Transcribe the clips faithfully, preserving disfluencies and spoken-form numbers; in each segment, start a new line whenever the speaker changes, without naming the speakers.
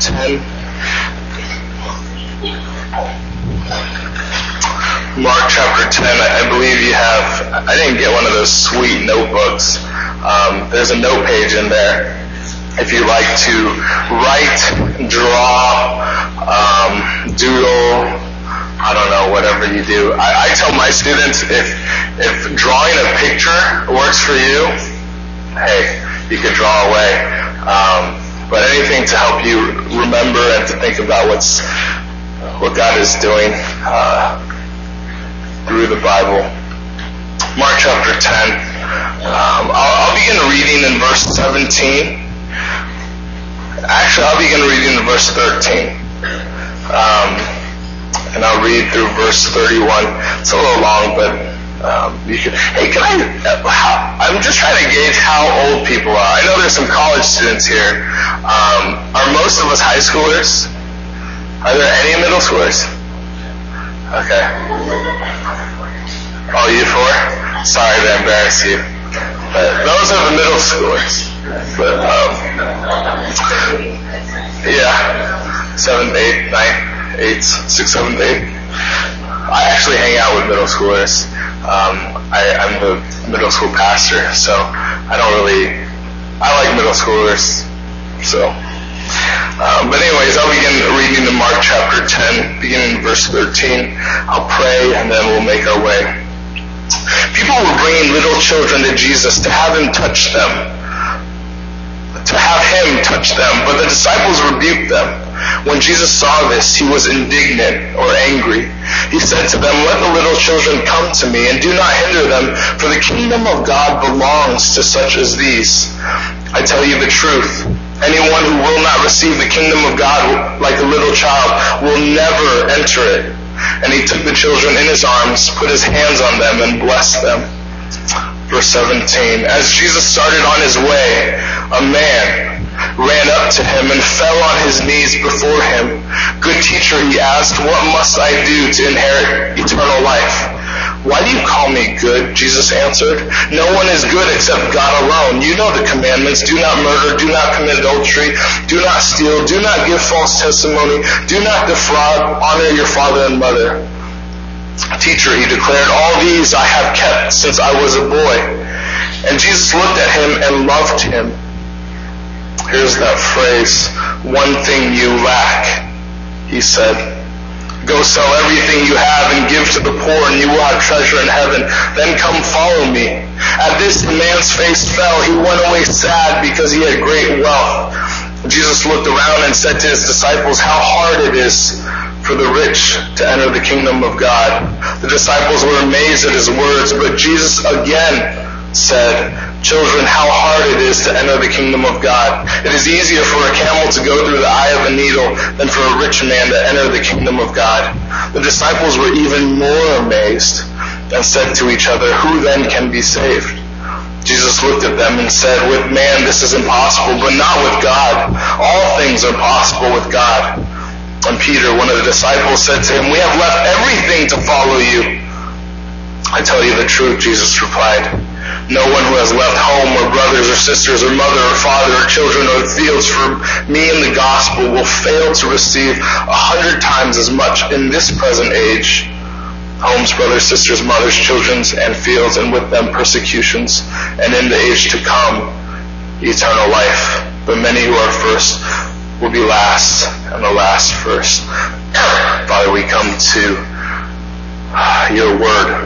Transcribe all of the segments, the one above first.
ten. Mark chapter ten. I believe you have, I didn't get one of those sweet notebooks. Um, there's a note page in there. If you like to write, draw, um, doodle, I don't know, whatever you do. I, I tell my students, if if drawing a picture works for you, hey, you could draw away. Um, but anything to help you remember and to think about what's what God is doing uh, through the Bible. Mark chapter ten. Um, I'll, I'll begin reading in verse seventeen. Actually, I'll begin reading in verse thirteen. Um, and I'll read through verse thirty-one. It's a little long, but um, you can. Hey, can I? How, I'm just trying to gauge how old people are. I know there's some college students here. Um, are most of us high schoolers? Are there any middle schoolers? Okay. Oh, you four? Sorry to embarrass you. But those are the middle schoolers. But um, yeah, seven, eight, nine, eight, six, seven, eight. I actually hang out with middle schoolers. Um, I, I'm the middle school pastor, so I don't really. I like middle schoolers, so. Um, but anyways, I'll begin reading in Mark chapter ten, beginning in verse thirteen. I'll pray and then we'll make our way. People were bringing little children to Jesus to have him touch them, to have him touch them, but the disciples rebuked them. When Jesus saw this, he was indignant or angry. He said to them, "Let the little children come to me, and do not hinder them, for the kingdom of God belongs to such as these. I tell you the truth. Anyone who will not receive the kingdom of God like a little child will never enter it." And he took the children in his arms, put his hands on them, and blessed them. Verse seventeen. As Jesus started on his way, a man ran up to him and fell on his knees before him. "Good teacher," he asked, "what must I do to inherit eternal life?" "Why do you call me good?" Jesus answered. "No one is good except God alone. You know the commandments. Do not murder. Do not commit adultery. Do not steal. Do not give false testimony. Do not defraud. Honor your father and mother." "Teacher," he declared, "all these I have kept since I was a boy." And Jesus looked at him and loved him. Here's that phrase, "one thing you lack," he said. "Go sell everything you have and give to the poor, and you will have treasure in heaven. Then come follow me." At this, the man's face fell. He went away sad because he had great wealth. Jesus looked around and said to his disciples, "How hard it is for the rich to enter the kingdom of God." The disciples were amazed at his words, but Jesus again said, "Children, how hard it is to enter the kingdom of God. It is easier for a camel to go through the eye of a needle than for a rich man to enter the kingdom of God." The disciples were even more amazed and said to each other, "Who then can be saved?" Jesus looked at them and said, "With man this is impossible, but not with God. All things are possible with God." And Peter, one of the disciples, said to him, "We have left everything to follow you." "I tell you the truth," Jesus replied. "No one who has left home or brothers or sisters or mother or father or children or fields for me in the gospel will fail to receive a hundred times as much in this present age, homes, brothers, sisters, mothers, children, and fields, and with them persecutions, and in the age to come, eternal life. But many who are first will be last, and the last first." Father, we come to your word.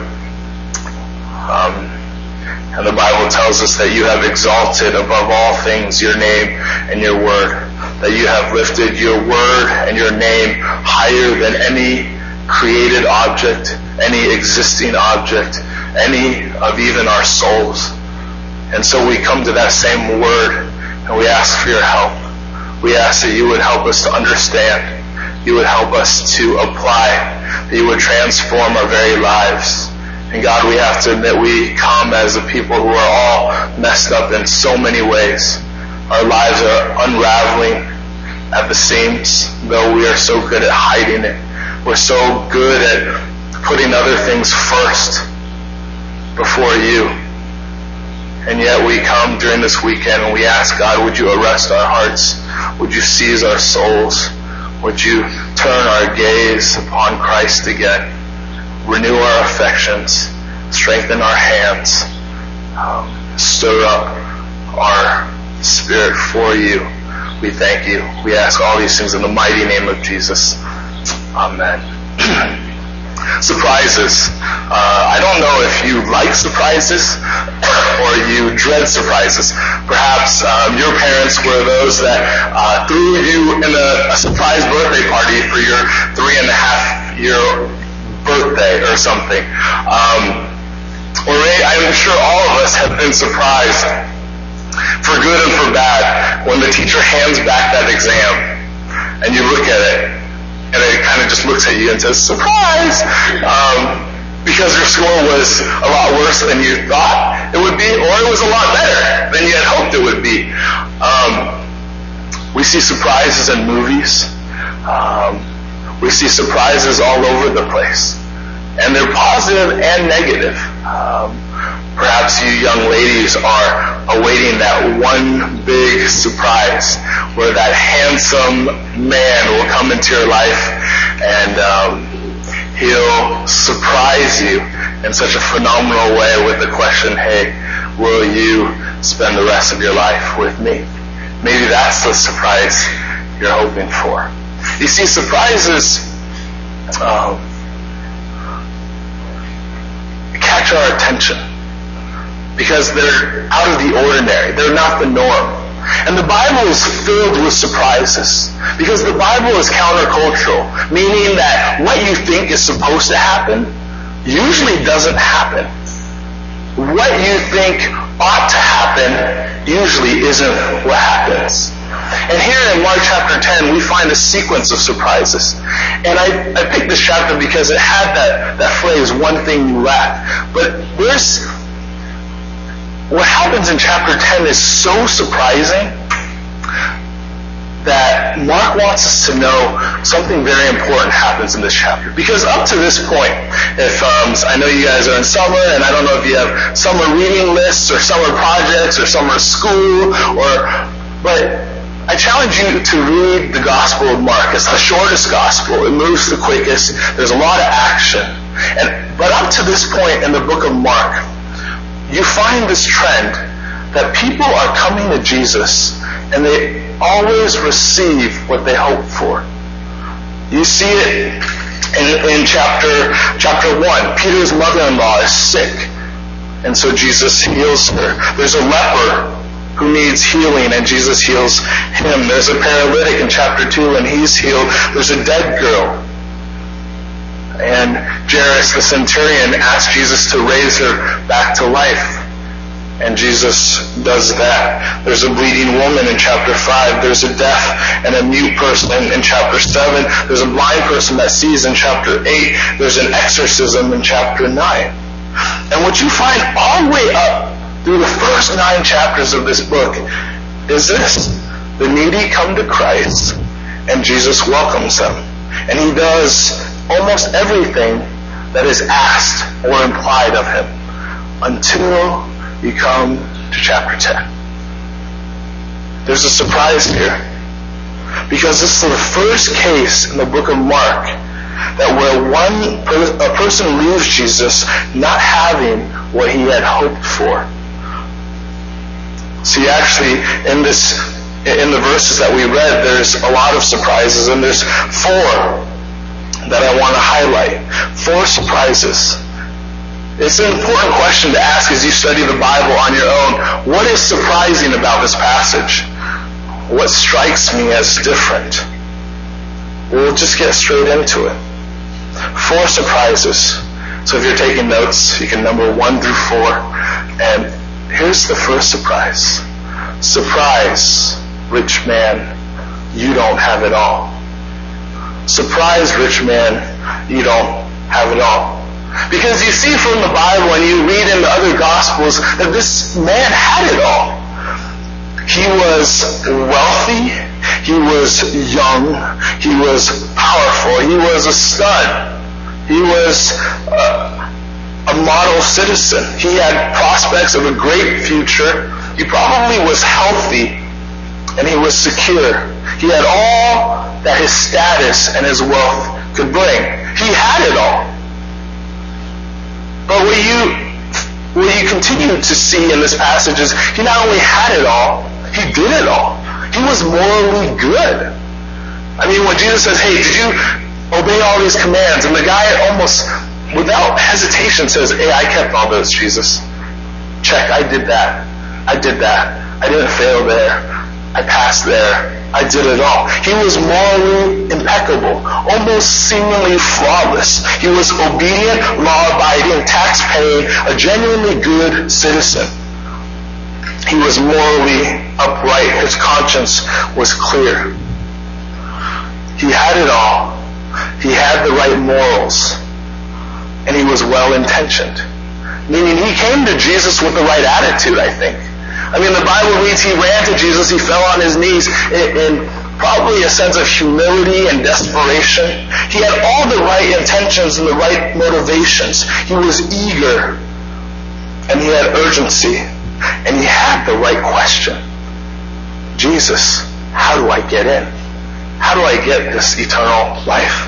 Um, And the Bible tells us that you have exalted above all things your name and your word. That you have lifted your word and your name higher than any created object, any existing object, any of even our souls. And so we come to that same word and we ask for your help. We ask that you would help us to understand. You would help us to apply. That you would transform our very lives. And God, we have to admit we come as a people who are all messed up in so many ways. Our lives are unraveling at the seams, though we are so good at hiding it. We're so good at putting other things first before you. And yet we come during this weekend and we ask God, would you arrest our hearts? Would you seize our souls? Would you turn our gaze upon Christ again? Renew our affections. Strengthen our hands. Um, stir up our spirit for you. We thank you. We ask all these things in the mighty name of Jesus. Amen. Surprises. Uh, I don't know if you like surprises or you dread surprises. Perhaps um, your parents were those that uh, threw you in a, a surprise birthday party for your three and a half year birthday or something. Um, or I'm sure all of us have been surprised, for good and for bad, when the teacher hands back that exam and you look at it and it kind of just looks at you and says, surprise! Um, because your score was a lot worse than you thought it would be, or it was a lot better than you had hoped it would be. Um, we see surprises in movies. Um, we see surprises all over the place. And they're positive and negative. Um, perhaps you young ladies are awaiting that one big surprise where that handsome man will come into your life and um, he'll surprise you in such a phenomenal way with the question, hey, will you spend the rest of your life with me? Maybe that's the surprise you're hoping for. You see, surprises um, catch our attention because they're out of the ordinary. They're not the norm. And the Bible is filled with surprises because the Bible is countercultural, meaning that what you think is supposed to happen usually doesn't happen. What you think ought to happen usually isn't what happens. And here in Mark chapter ten, we find a sequence of surprises. And I, I picked this chapter because it had that, that phrase, one thing you lack. But there's, what happens in chapter ten is so surprising that Mark wants us to know something very important happens in this chapter. Because up to this point, if um, I know you guys are in summer, and I don't know if you have summer reading lists or summer projects or summer school, or but I challenge you to read the Gospel of Mark. It's the shortest Gospel. It moves the quickest. There's a lot of action. And but up to this point in the book of Mark, you find this trend that people are coming to Jesus and they always receive what they hope for. You see it in, in chapter chapter one. Peter's mother-in-law is sick, and so Jesus heals her. There's a leper who needs healing, and Jesus heals him. There's a paralytic in chapter two, and he's healed. There's a dead girl, and Jairus the centurion asks Jesus to raise her back to life. And Jesus does that. There's a bleeding woman in chapter five. There's a deaf and a mute person in chapter seven. There's a blind person that sees in chapter eight. There's an exorcism in chapter nine. And what you find all the way up through the first nine chapters of this book is this. The needy come to Christ, and Jesus welcomes them. And he does almost everything that is asked or implied of him until you come to chapter ten. There's a surprise here, because this is the first case in the book of Mark that where one per- a person leaves Jesus not having what he had hoped for. See, actually, in this in the verses that we read, there's a lot of surprises, and there's four that I want to highlight. Four surprises. It's an important question to ask as you study the Bible on your own. What is surprising about this passage? What strikes me as different? We'll just get straight into it. Four surprises. So if you're taking notes, you can number one through four. And here's the first surprise. Surprise, rich man, you don't have it all. Surprise, rich man, you don't have it all. Because you see from the Bible and you read in the other Gospels that this man had it all. He was wealthy, he was young, he was powerful, he was a stud, he was uh, a model citizen. He had prospects of a great future. He probably was healthy, and he was secure. He had all that his status and his wealth could bring. He had it all. But what you, what you continue to see in this passage is he not only had it all, he did it all. He was morally good. I mean, when Jesus says, hey, did you obey all these commands? And the guy almost, without hesitation, says, hey, I kept all those, Jesus. Check, I did that. I did that. I didn't fail there. I passed there. I did it all. He was morally impeccable, almost seemingly flawless. He was obedient, law-abiding, tax-paying, a genuinely good citizen. He was morally upright. His conscience was clear. He had it all. He had the right morals. And he was well-intentioned. Meaning he came to Jesus with the right attitude, I think. I mean, the Bible reads he ran to Jesus, he fell on his knees in, in probably a sense of humility and desperation. He had all the right intentions and the right motivations. He was eager, and he had urgency, and he had the right question. Jesus, how do I get in? How do I get this eternal life?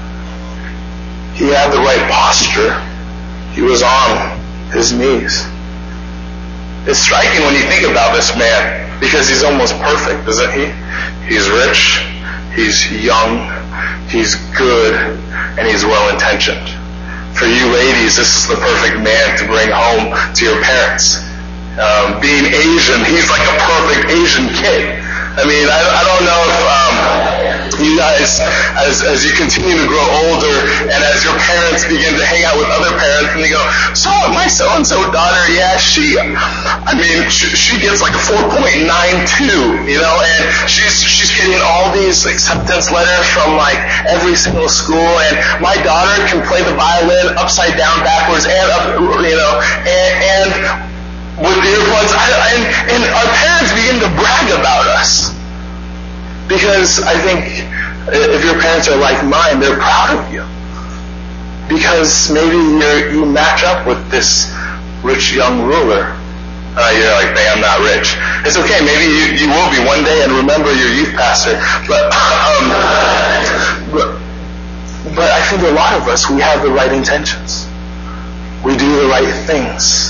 He had the right posture. He was on his knees. It's striking when you think about this man, because he's almost perfect, isn't he? He's rich, he's young, he's good, and he's well-intentioned. For you ladies, this is the perfect man to bring home to your parents. Um, being Asian, he's like a perfect Asian kid. I mean, I, I don't know if um, you guys, as as you continue to grow older, and as your parents begin to hang out with other parents, and they go, so my so-and-so daughter, yeah, she, I mean, she, she gets like a four point nine two, you know, and she's she's getting all these acceptance letters from like every single school, and my daughter can play the violin upside down, backwards, and up, you know, and, and with earplugs, and, and our parents begin to brag about us. Because I think if your parents are like mine, they're proud of you. Because maybe you're, you match up with this rich young ruler. Uh, you're like, hey, I'm not rich. It's okay, maybe you, you will be one day, and remember your youth pastor. But, um, but, but I think a lot of us, we have the right intentions. We do the right things.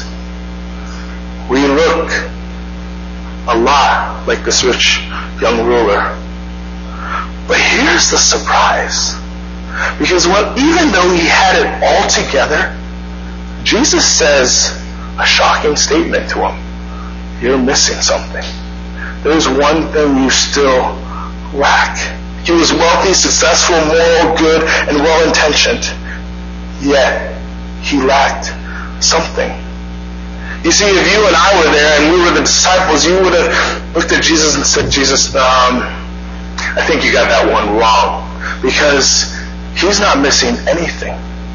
We look a lot like this rich young ruler. But here's the surprise. Because what, even though he had it all together, Jesus says a shocking statement to him. You're missing something. There's one thing you still lack. He was wealthy, successful, moral, good, and well-intentioned. Yet, he lacked something. You see, if you and I were there and we were the disciples, you would have looked at Jesus and said, Jesus, um, I think you got that one wrong. Because he's not missing anything.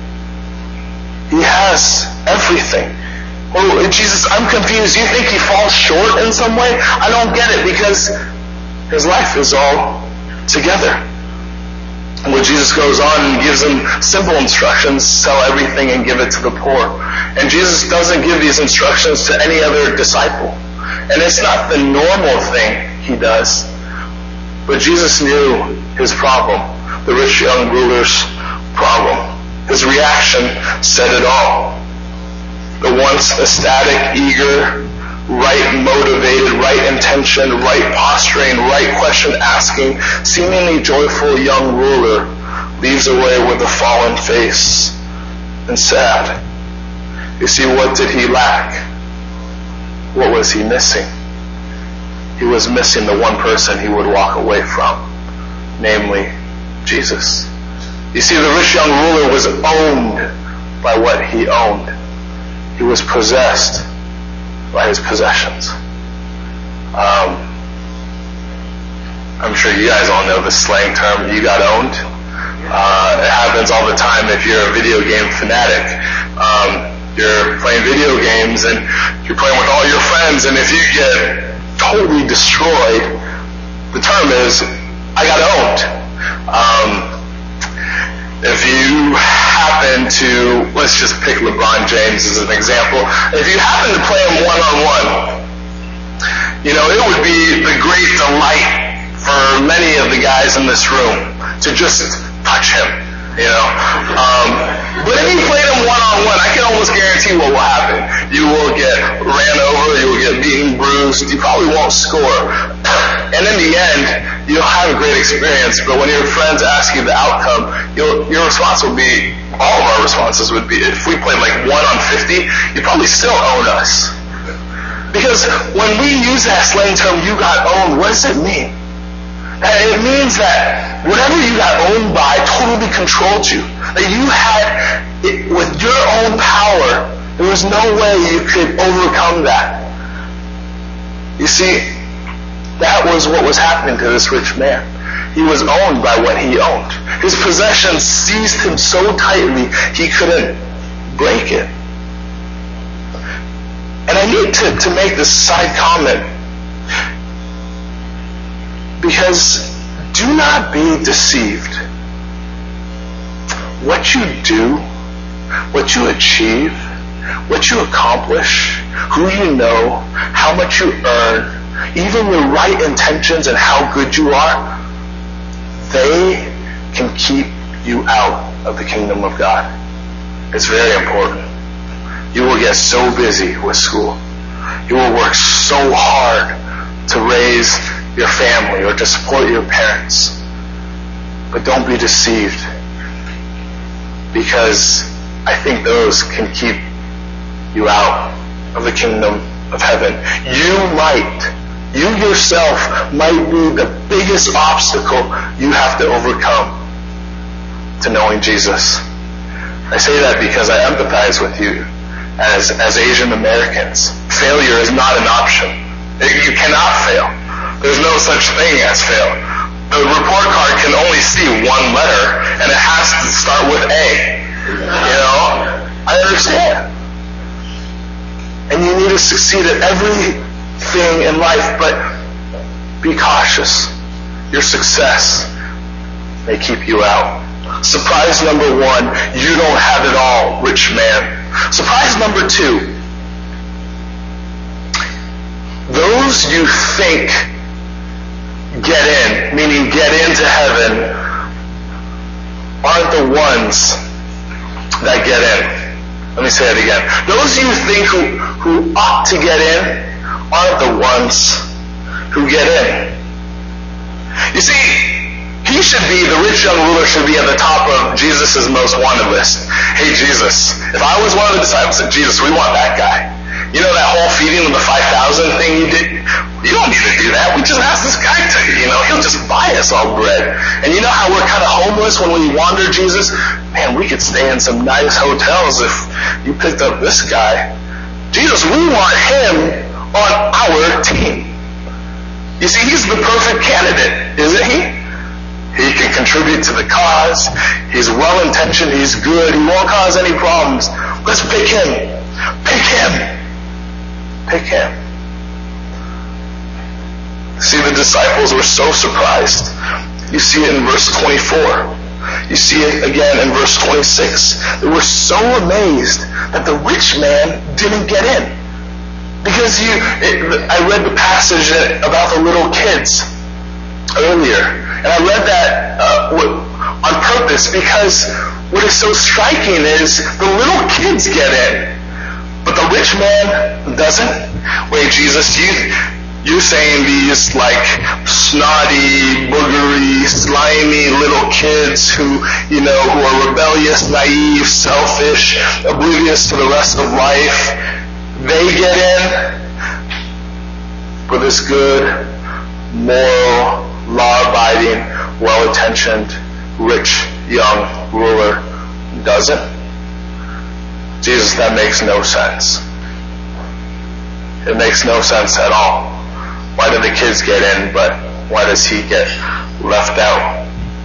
He has everything. Oh, Jesus, I'm confused. You think he falls short in some way? I don't get it, because his life is all together. And when Jesus goes on and gives them simple instructions, sell everything and give it to the poor. And Jesus doesn't give these instructions to any other disciple. And it's not the normal thing he does. But Jesus knew his problem, the rich young ruler's problem. His reaction said it all. The once ecstatic, eager, right motivated, right intention, right posturing, right question asking, seemingly joyful young ruler leaves away with a fallen face and sad. You see, what did he lack? What was he missing? He was missing the one person he would walk away from, namely Jesus. You see, the rich young ruler was owned by what he owned. He was possessed by his possessions. Um, I'm sure you guys all know the slang term, you got owned. Uh, it happens all the time if you're a video game fanatic. Um, you're playing video games and you're playing with all your friends, and if you get totally destroyed, the term is, I got owned. Um, if you happen to, let's just pick LeBron James as an example. If you happen to play him one-on-one, you know, it would be the great delight for many of the guys in this room to just touch him, you know. Um, but if you played him one-on-one, I can almost guarantee what will happen. You will get ran over, you will get beaten, bruised, you probably won't score. And in the end, you'll have a great experience, but when your friends ask you the outcome, you'll, your response will be, all of our responses would be, if we played like one on fifty, you probably still own us. Because when we use that slang term, you got owned, what does it mean? It means that whatever you got owned by totally controlled you. That you had, it, with your own power, there was no way you could overcome that. You see, that was what was happening to this rich man. He was owned by what he owned. His possessions seized him so tightly he couldn't break it. And I need to, to make this side comment, because do not be deceived. What you do, what you achieve, what you accomplish, who you know, how much you earn, even your right intentions and how good you are, they can keep you out of the kingdom of God. It's very important. You will get so busy with school. You will work so hard to raise your family or to support your parents. But don't be deceived, because I think those can keep you out of the kingdom of heaven. You might, you yourself might be the biggest obstacle you have to overcome to knowing Jesus. I say that because I empathize with you as, as Asian Americans. Failure is not an option. You cannot fail. There's no such thing as fail. The report card can only see one letter, and it has to start with A. You know? I understand. And you need to succeed at everything in life, but be cautious. Your success may keep you out. Surprise number one, you don't have it all, rich man. Surprise number two, those you think get in, meaning get into heaven, aren't the ones that get in. Let me say it again. Those you think who, who ought to get in aren't the ones who get in. You see, he should be, the rich young ruler should be at the top of Jesus' most wanted list. Hey Jesus, if I was one of the disciples of Jesus, we want that guy. You know that whole feeding of the five thousand thing you did? You don't need to do that. We just ask this guy to, you know, he'll just buy us all bread. And you know how we're kind of homeless when we wander Jesus? Man, we could stay in some nice hotels if you picked up this guy. Jesus, we want him on our team. You see, he's the perfect candidate, isn't he? He can contribute to the cause. He's well-intentioned. He's good. He won't cause any problems. Let's pick him. Pick him. Pick him. See, the disciples were so surprised. You see it in verse twenty-four. You see it again in verse twenty-six. They were so amazed that the rich man didn't get in. Because you, it, I read the passage about the little kids earlier. And I read that uh, on purpose because what is so striking is the little kids get in, but the rich man doesn't. Wait, Jesus, you, you're saying these like snotty, boogery, slimy little kids who, you know, who are rebellious, naive, selfish, oblivious to the rest of life, they get in, but this good, moral, law-abiding, well-intentioned, rich, young ruler doesn't? Jesus, that makes no sense. It makes no sense at all. Why do the kids get in, but why does he get left out?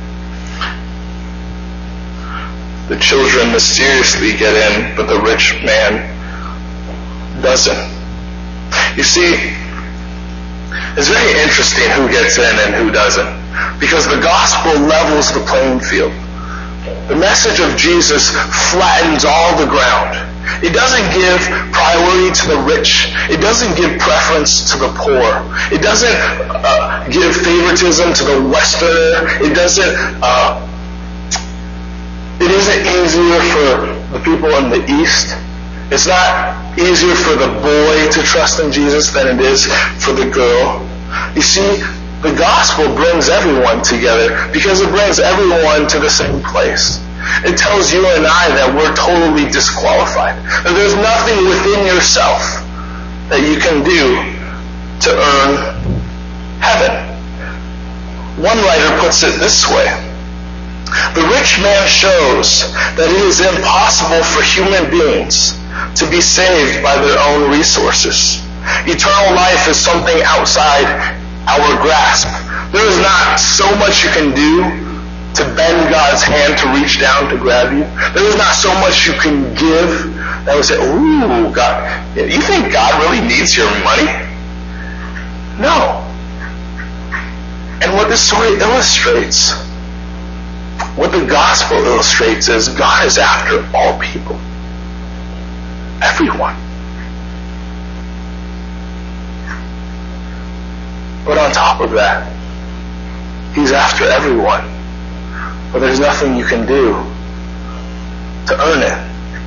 The children mysteriously get in, but the rich man doesn't. You see, it's very interesting who gets in and who doesn't, because the gospel levels the playing field. The message of Jesus flattens all the ground. It doesn't give priority to the rich. It doesn't give preference to the poor. It doesn't uh, give favoritism to the Westerner. It doesn't, uh, it isn't easier for the people in the East. It's not easier for the boy to trust in Jesus than it is for the girl. You see, the gospel brings everyone together because it brings everyone to the same place. It tells you and I that we're totally disqualified. That there's nothing within yourself that you can do to earn heaven. One writer puts it this way. The rich man shows that it is impossible for human beings to be saved by their own resources. Eternal life is something outside our grasp. There is not so much you can do to bend God's hand to reach down to grab you. There is not so much you can give that would say, ooh, God, you think God really needs your money? No. And what this story illustrates, what the gospel illustrates is God is after all people. Everyone. But on top of that, He's after everyone. But there's nothing you can do to earn it.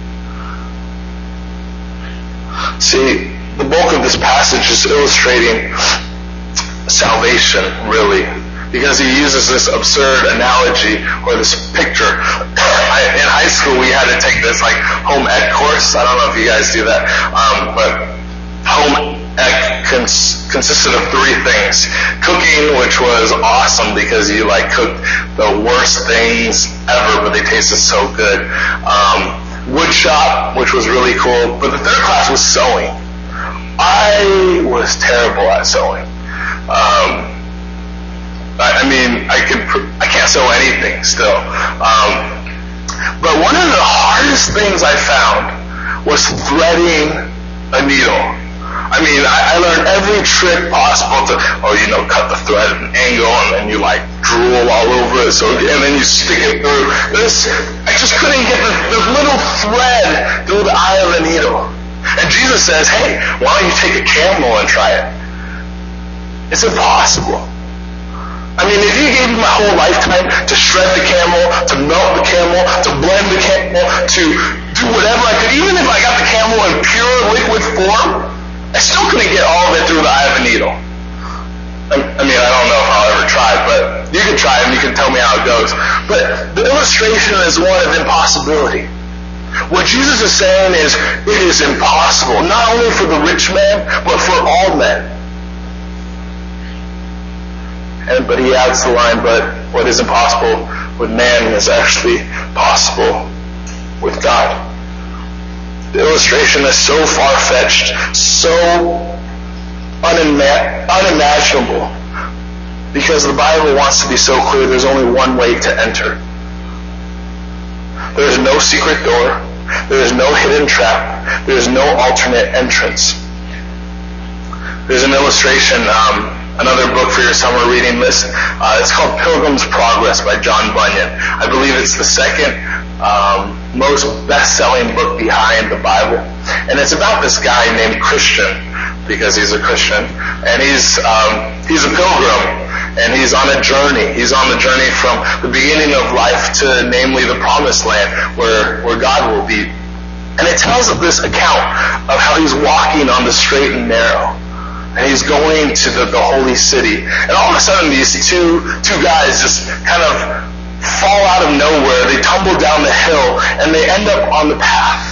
See, the bulk of this passage is illustrating salvation, really, because he uses this absurd analogy or this picture. In high school, we had to take this like home ec course. I don't know if you guys do that, um, but home ec cons- consisted of three things. Cooking, which was awesome because you like cooked the worst things ever, but they tasted so good. Um, wood shop, which was really cool. But the third class was sewing. I was terrible at sewing. Um, I, I mean, I could, I can't sew anything still. Um, but one of the hardest things I found was threading a needle. I mean, I, I learned every trick possible to, oh, you know, cut the thread at an angle, and then you like drool all over it, so, and then you stick it through. This, I just couldn't get the, the little thread through the eye of the needle. And Jesus says, hey, why don't you take a camel and try it? It's impossible. I mean, if you gave me my whole lifetime to shred the camel, to melt the camel, to blend the camel, to do whatever I could, even if I got the camel in pure liquid form, I still couldn't get all of it through the eye of a needle. I mean, I don't know if I'll ever try, but you can try and you can tell me how it goes. But the illustration is one of impossibility. What Jesus is saying is, it is impossible, not only for the rich man, but for all men. And, but he adds the line, but what is impossible with man is actually possible with God. The illustration is so far-fetched, so unima- unimaginable, because the Bible wants to be so clear there's only one way to enter. There is no secret door. There is no hidden trap. There is no alternate entrance. There's an illustration, um, another book for your summer reading list. Uh, it's called Pilgrim's Progress by John Bunyan. I believe it's the second um, most best-selling book behind the Bible. And it's about this guy named Christian, because he's a Christian. And he's um, he's a pilgrim, and he's on a journey. He's on the journey from the beginning of life to, namely, the promised land, where, where God will be. And it tells of this account of how he's walking on the straight and narrow. And he's going to the, the holy city. And all of a sudden, these two two guys just kind of fall out of nowhere. They tumble down the hill, and they end up on the path.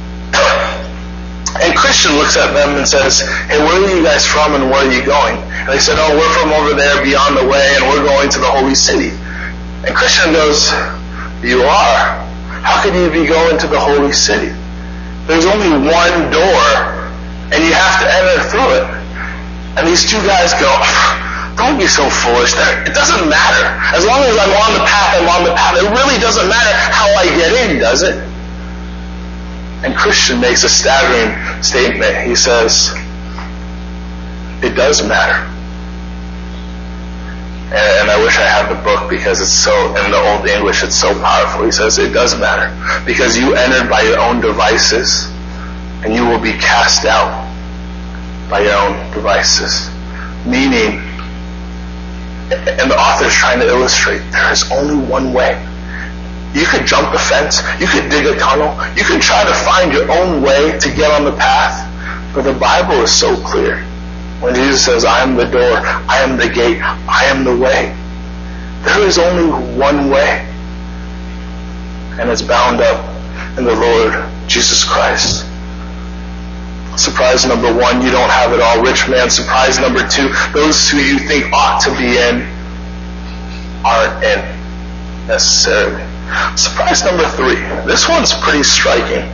And Christian looks at them and says, hey, where are you guys from and where are you going? And they said, oh, we're from over there beyond the way, and we're going to the holy city. And Christian goes, you are? How can you be going to the holy city? There's only one door, and you have to enter through it. And these two guys go, don't be so foolish. It doesn't matter. As long as I'm on the path, I'm on the path. It really doesn't matter how I get in, does it? And Christian makes a staggering statement. He says, it does matter. And, and I wish I had the book because it's so, in the Old English, it's so powerful. He says it does matter because you entered by your own devices and you will be cast out by your own devices. Meaning, and the author's trying to illustrate, there is only one way. You could jump the fence, you could dig a tunnel, you could try to find your own way to get on the path, but the Bible is so clear. When Jesus says, I am the door, I am the gate, I am the way. There is only one way. And it's bound up in the Lord Jesus Christ. Surprise number one, you don't have it all, rich man. Surprise number two, those who you think ought to be in aren't in necessarily. Surprise number three, this one's pretty striking.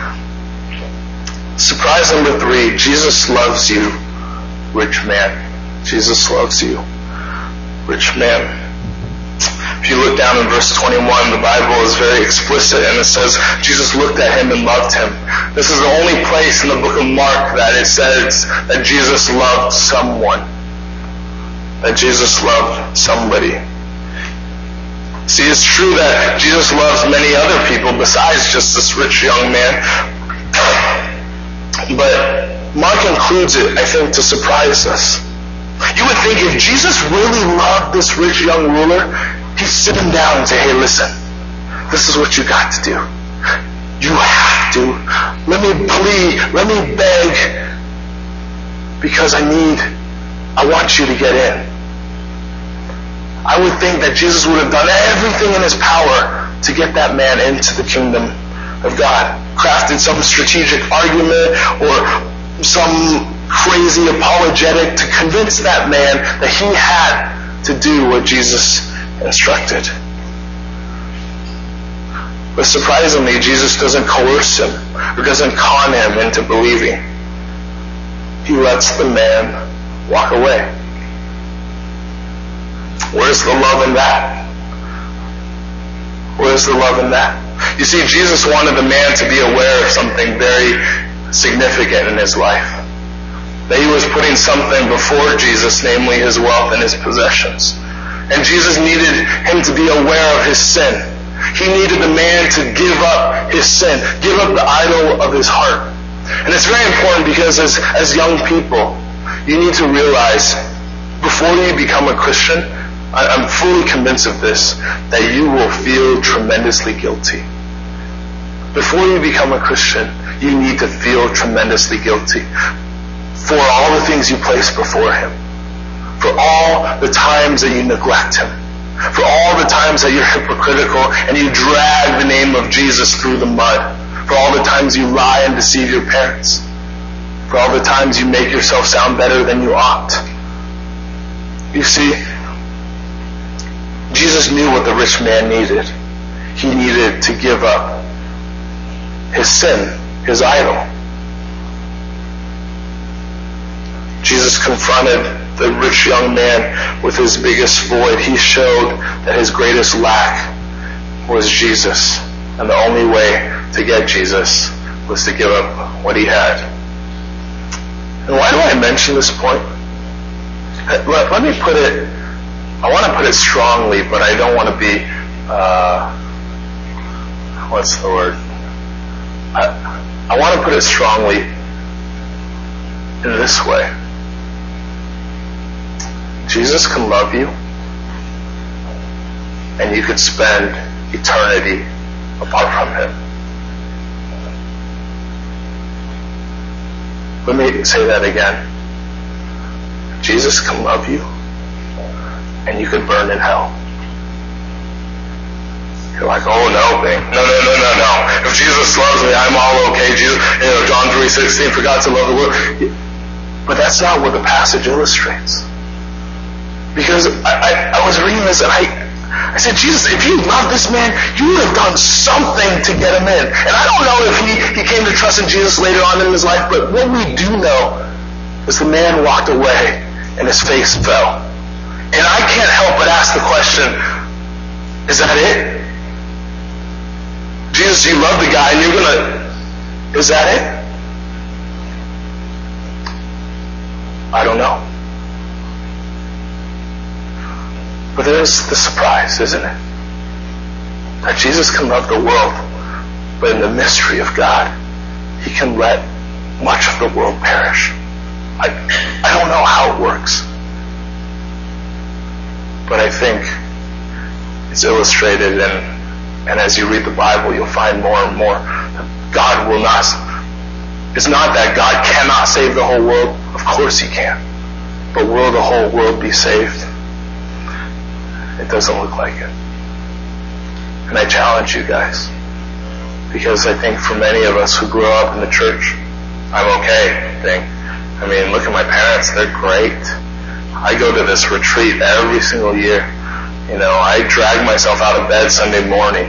Surprise number three, Jesus loves you, rich man. Jesus loves you, rich man. If you look down in verse twenty-one, the Bible is very explicit and it says Jesus looked at him and loved him. This is the only place in the book of Mark that it says that Jesus loved someone. That Jesus loved somebody. See, it's true that Jesus loves many other people besides just this rich young man. But Mark includes it, I think, to surprise us. You would think if Jesus really loved this rich young ruler, he'd sit him down and say, hey, listen, this is what you got to do. You have to. Let me plead, let me beg, because I need, I want you to get in. I would think that Jesus would have done everything in his power to get that man into the kingdom of God. Crafted some strategic argument or some crazy apologetic to convince that man that he had to do what Jesus instructed. But surprisingly, Jesus doesn't coerce him or doesn't con him into believing. He lets the man walk away. Where's the love in that? Where's the love in that? You see, Jesus wanted the man to be aware of something very significant in his life. That he was putting something before Jesus, namely his wealth and his possessions. And Jesus needed him to be aware of his sin. He needed the man to give up his sin, give up the idol of his heart. And it's very important because as, as young people, you need to realize before you become a Christian, I'm fully convinced of this, that you will feel tremendously guilty. Before you become a Christian, you need to feel tremendously guilty for all the things you place before him, for all the times that you neglect him, for all the times that you're hypocritical and you drag the name of Jesus through the mud, for all the times you lie and deceive your parents, for all the times you make yourself sound better than you ought. You see, Jesus knew what the rich man needed. He needed to give up his sin, his idol. Jesus confronted the rich young man with his biggest void. He showed that his greatest lack was Jesus. And the only way to get Jesus was to give up what he had. And why do I mention this point? Let, let me put it, I want to put it strongly, but I don't want to be, uh, what's the word? I, I want to put it strongly in this way. Jesus can love you, and you could spend eternity apart from him. Let me say that again. Jesus can love you, and you could burn in hell. You're like, oh no, thing. No, no, no, no, no. If Jesus loves me, I'm all okay. Jesus, you know, John three sixteen, for God to love the world. But that's not what the passage illustrates. Because I, I, I was reading this and I, I said, Jesus, if you love this man, you would have done something to get him in. And I don't know if he, he came to trust in Jesus later on in his life, but what we do know is the man walked away and his face fell. And I can't help but ask the question, is that it? Jesus, you love the guy and you're gonna, is that it? I don't know. But there's the surprise, isn't it? That Jesus can love the world, but in the mystery of God, he can let much of the world perish. I, I don't know how it works. But I think it's illustrated, and, and as you read the Bible, you'll find more and more that God will not, it's not that God cannot save the whole world. Of course he can. But will the whole world be saved? It doesn't look like it. And I challenge you guys, because I think for many of us who grew up in the church, I'm okay thing. I mean, look at my parents, they're great. I go to this retreat every single year. You know, I drag myself out of bed Sunday morning.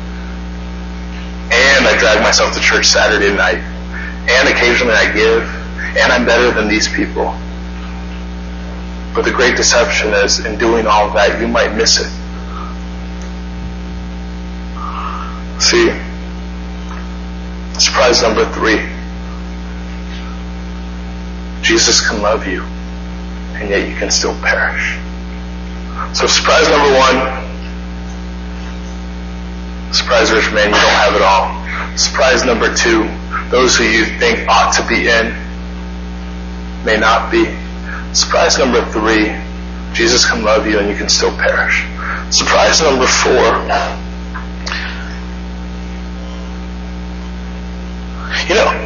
And I drag myself to church Saturday night. And occasionally I give. And I'm better than these people. But the great deception is, in doing all of that, you might miss it. See, surprise number three. Jesus can love you, and yet you can still perish. So surprise number one, surprise rich man, you don't have it all. Surprise number two, those who you think ought to be in may not be. Surprise number three, Jesus can love you and you can still perish. Surprise number four, you know,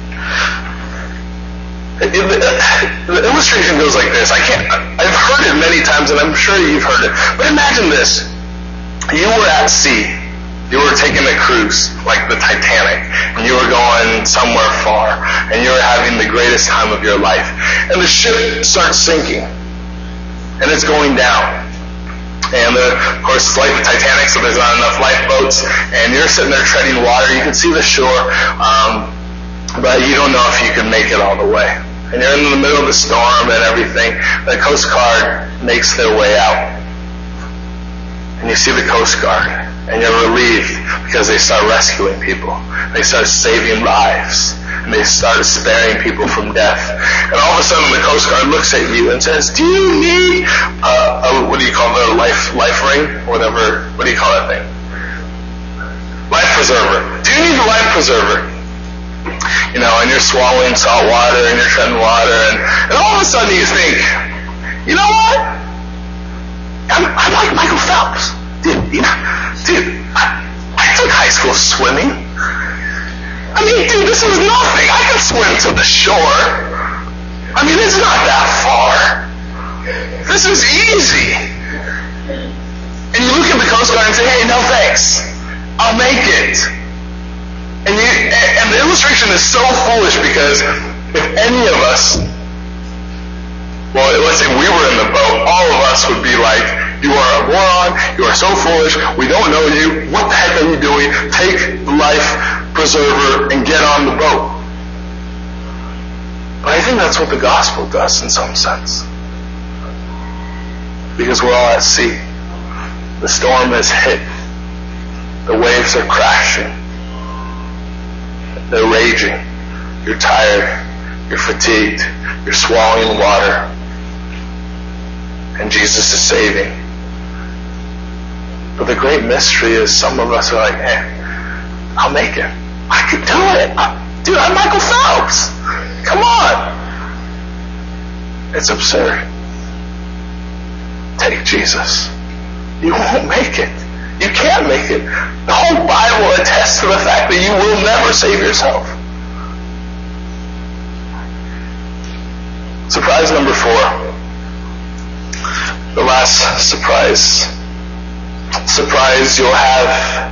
it, it, the illustration goes like this. I can't, I've heard it many times and I'm sure you've heard it. But imagine this. You were at sea. You were taking a cruise, like the Titanic, and you were going somewhere far, and you were having the greatest time of your life. And the ship starts sinking, and it's going down. And the, of course, it's like the Titanic, so there's not enough lifeboats, and you're sitting there treading water. You can see the shore, um, but you don't know if you can make it all the way. And you're in the middle of the storm and everything. The Coast Guard makes their way out. And you see the Coast Guard, and you're relieved because they start rescuing people. They start saving lives. And they start sparing people from death. And all of a sudden the Coast Guard looks at you and says, do you need uh, a, what do you call it, a life, life ring? Whatever, what do you call that thing? Life preserver. Do you need a life preserver? You know, and you're swallowing salt water and you're treading water, and, and all of a sudden you think, you know what? I'm, I'm like Michael Phelps. Dude, you know, dude, I, I took high school swimming. I mean, dude, this is nothing. I can swim to the shore. I mean, it's not that far. This is easy. And you look at the Coast Guard and say, hey, no thanks. I'll make it. And, you, and the illustration is so foolish because if any of us, well, let's say we were in the boat, all of us would be like, you are a moron, you are so foolish, we don't know you, what the heck are you doing? Take the life preserver and get on the boat. But I think that's what the gospel does in some sense. Because we're all at sea. The storm has hit. The waves are crashing. They're raging. You're tired. You're fatigued. You're swallowing water. And Jesus is saving. But the great mystery is some of us are like, eh, I'll make it. I can do it. I, dude, I'm Michael Phelps. Come on. It's absurd. Take Jesus. You won't make it. You can't make it. The whole Bible attests to the fact that you will never save yourself. Surprise number four. The last surprise. Surprise, you'll have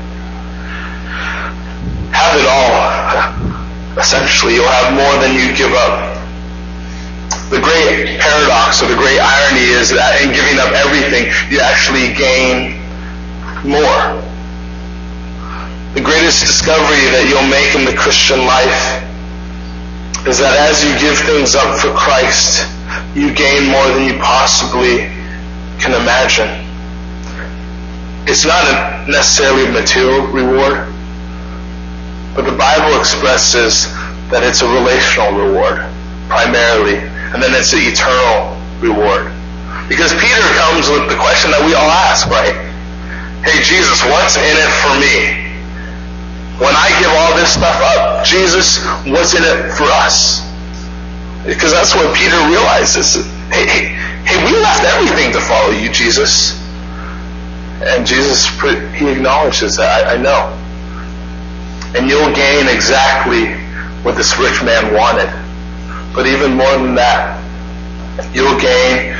have it all. Essentially, you'll have more than you give up. The great paradox or the great irony is that in giving up everything, you actually gain more. The greatest discovery that you'll make in the Christian life is that as you give things up for Christ, you gain more than you possibly can imagine. It's not a necessarily a material reward, but the Bible expresses that it's a relational reward, primarily, and then it's an eternal reward. Because Peter comes with the question that we all ask, right? Hey, Jesus, what's in it for me? When I give all this stuff up, Jesus, what's in it for us? Because that's what Peter realizes. Hey, hey, hey, we left everything to follow you, Jesus. And Jesus, he acknowledges that, I, I know. And you'll gain exactly what this rich man wanted. But even more than that, you'll gain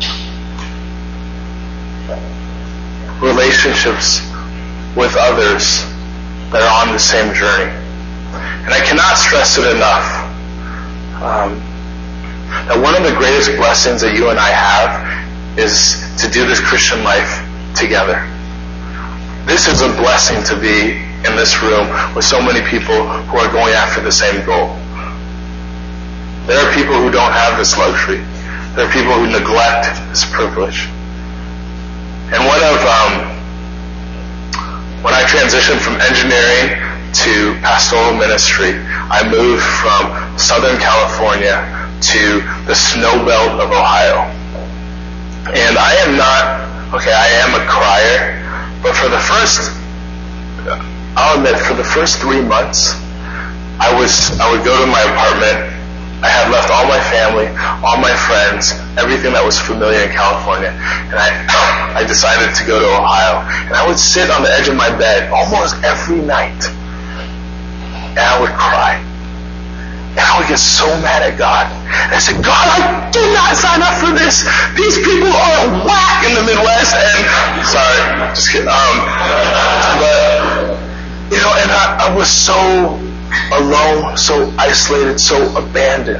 relationships with others that are on the same journey. And I cannot stress it enough um, that one of the greatest blessings that you and I have is to do this Christian life together. This is a blessing to be in this room with so many people who are going after the same goal. There are people who don't have this luxury. There are people who neglect this privilege. And one of, um, when I transitioned from engineering to pastoral ministry, I moved from Southern California to the snow belt of Ohio. And I am not, okay, I am a crier, but for the first, I'll admit, for the first three months, I was, I would go to my apartment. I had left all my family, all my friends, everything that was familiar in California, and I I decided to go to Ohio. And I would sit on the edge of my bed almost every night, and I would cry. And I would get so mad at God. And I said, God, I did not sign up for this. These people are whack in the Midwest. And sorry, just kidding. Um, but you know, and I, I was so alone, so isolated, so abandoned.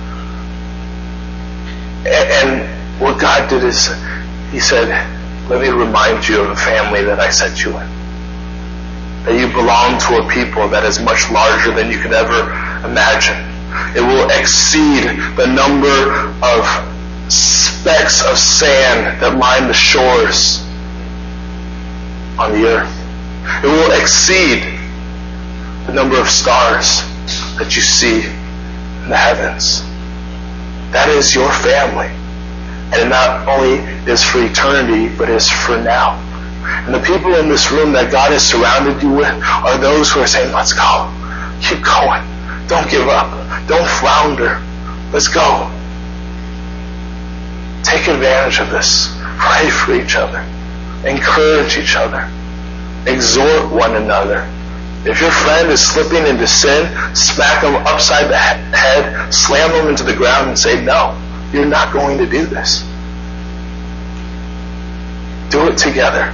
And, and what God did is, he said, let me remind you of the family that I set you in. That you belong to a people that is much larger than you could ever imagine. It will exceed the number of specks of sand that line the shores on the earth. It will exceed the number of stars that you see in the heavens. That is your family. And it not only is for eternity, but is for now. And the people in this room that God has surrounded you with are those who are saying, let's go. Keep going. Don't give up. Don't flounder. Let's go. Take advantage of this. Pray for each other. Encourage each other. Exhort one another. If your friend is slipping into sin, smack them upside the head, slam them into the ground and say, no, you're not going to do this. Do it together.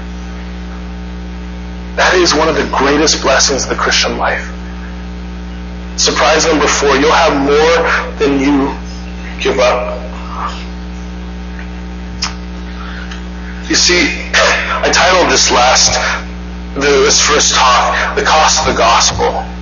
That is one of the greatest blessings of the Christian life. Surprise number four, you'll have more than you give up. You see, I titled this last, this first talk, The Cost of the Gospel.